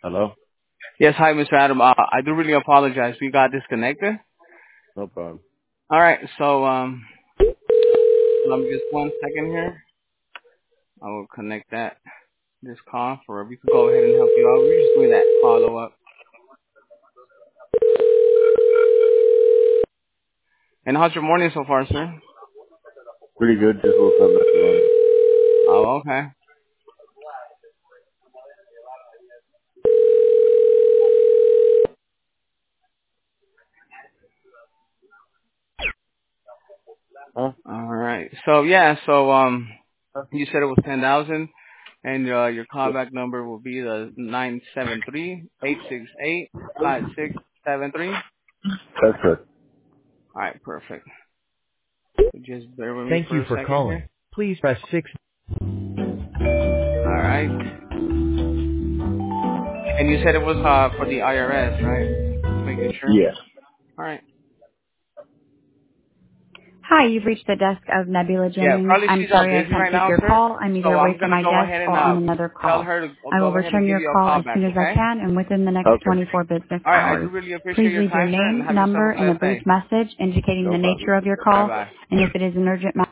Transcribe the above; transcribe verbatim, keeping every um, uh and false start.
Hello? Yes, hi, Mister Adam. Uh, I do really apologize. We got disconnected. No problem. All right, so um, let me just one second here. I will connect that this call for we could go ahead and help you out. We're just doing that follow up. And how's your morning so far, sir? Pretty good. Just woke up not too long ago. Oh, okay. Huh? All right. So yeah, so um, Huh? you said it was ten thousand, and uh, your Yeah. callback number will be the nine seven three eight six eight five six seven three. That's good. All right, perfect. So just bear with me Thank for you a for second here. calling. Please press six. All right. And you said it was uh for the I R S, right? Just making sure. Yeah. All right. Hi, you've reached the desk of Nebula Yeah, Jennings. probably I'm she's uh, sorry I busy can't right take now, your sir. call. I'm either So away I'm from gonna my go desk ahead and or on uh another tell call. her to I will go ahead and return give your you a call call as back, soon as I okay? can and within the next Okay. twenty-four business All right. I do hours. really appreciate Please your leave your time, sir, and name, have yourself a number, and a blessed brief day. message indicating No the problem. nature of your Bye call, bye. and if it is an urgent matter,